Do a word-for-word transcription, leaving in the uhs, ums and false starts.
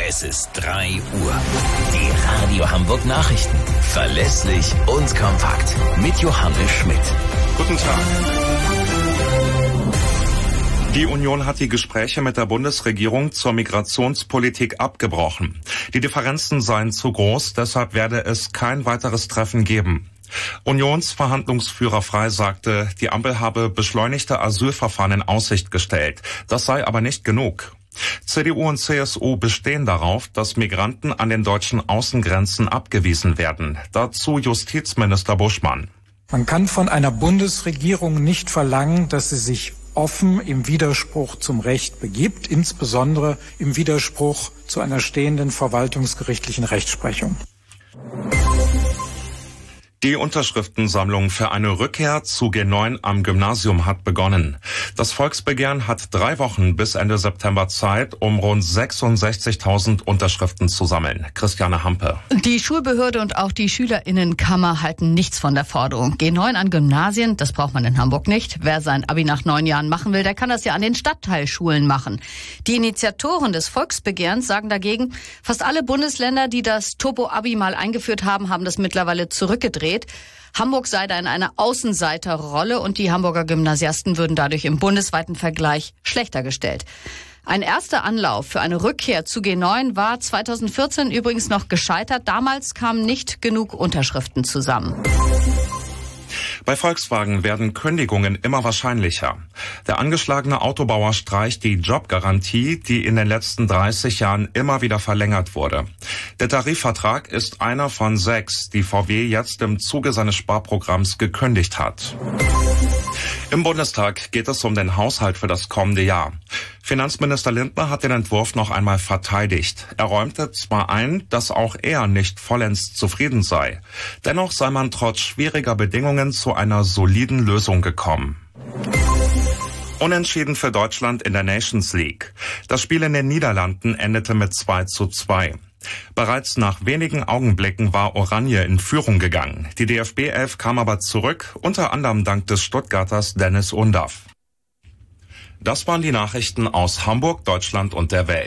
Es ist drei Uhr. Die Radio Hamburg Nachrichten. Verlässlich und kompakt. Mit Johannes Schmidt. Guten Tag. Die Union hat die Gespräche mit der Bundesregierung zur Migrationspolitik abgebrochen. Die Differenzen seien zu groß, deshalb werde es kein weiteres Treffen geben. Unionsverhandlungsführer Frey sagte, die Ampel habe beschleunigte Asylverfahren in Aussicht gestellt. Das sei aber nicht genug. C D U und C S U bestehen darauf, dass Migranten an den deutschen Außengrenzen abgewiesen werden. Dazu Justizminister Buschmann. Man kann von einer Bundesregierung nicht verlangen, dass sie sich offen im Widerspruch zum Recht begibt, insbesondere im Widerspruch zu einer stehenden verwaltungsgerichtlichen Rechtsprechung. Die Unterschriftensammlung für eine Rückkehr zu G neun am Gymnasium hat begonnen. Das Volksbegehren hat drei Wochen bis Ende September Zeit, um rund sechsundsechzigtausend Unterschriften zu sammeln. Christiane Hampe. Die Schulbehörde und auch die SchülerInnenkammer halten nichts von der Forderung. G neun an Gymnasien, das braucht man in Hamburg nicht. Wer sein Abi nach neun Jahren machen will, der kann das ja an den Stadtteilschulen machen. Die Initiatoren des Volksbegehrens sagen dagegen, fast alle Bundesländer, die das Turbo-Abi mal eingeführt haben, haben das mittlerweile zurückgedreht. Hamburg sei da in einer Außenseiterrolle und die Hamburger Gymnasiasten würden dadurch im bundesweiten Vergleich schlechter gestellt. Ein erster Anlauf für eine Rückkehr zu G neun war zweitausendvierzehn übrigens noch gescheitert. Damals kamen nicht genug Unterschriften zusammen. Bei Volkswagen werden Kündigungen immer wahrscheinlicher. Der angeschlagene Autobauer streicht die Jobgarantie, die in den letzten dreißig Jahren immer wieder verlängert wurde. Der Tarifvertrag ist einer von sechs, die V W jetzt im Zuge seines Sparprogramms gekündigt hat. Im Bundestag geht es um den Haushalt für das kommende Jahr. Finanzminister Lindner hat den Entwurf noch einmal verteidigt. Er räumte zwar ein, dass auch er nicht vollends zufrieden sei. Dennoch sei man trotz schwieriger Bedingungen zu einer soliden Lösung gekommen. Unentschieden für Deutschland in der Nations League. Das Spiel in den Niederlanden endete mit zwei zu zwei. Bereits nach wenigen Augenblicken war Oranje in Führung gegangen. Die D F B-Elf kam aber zurück, unter anderem dank des Stuttgarters Dennis Undaff. Das waren die Nachrichten aus Hamburg, Deutschland und der Welt.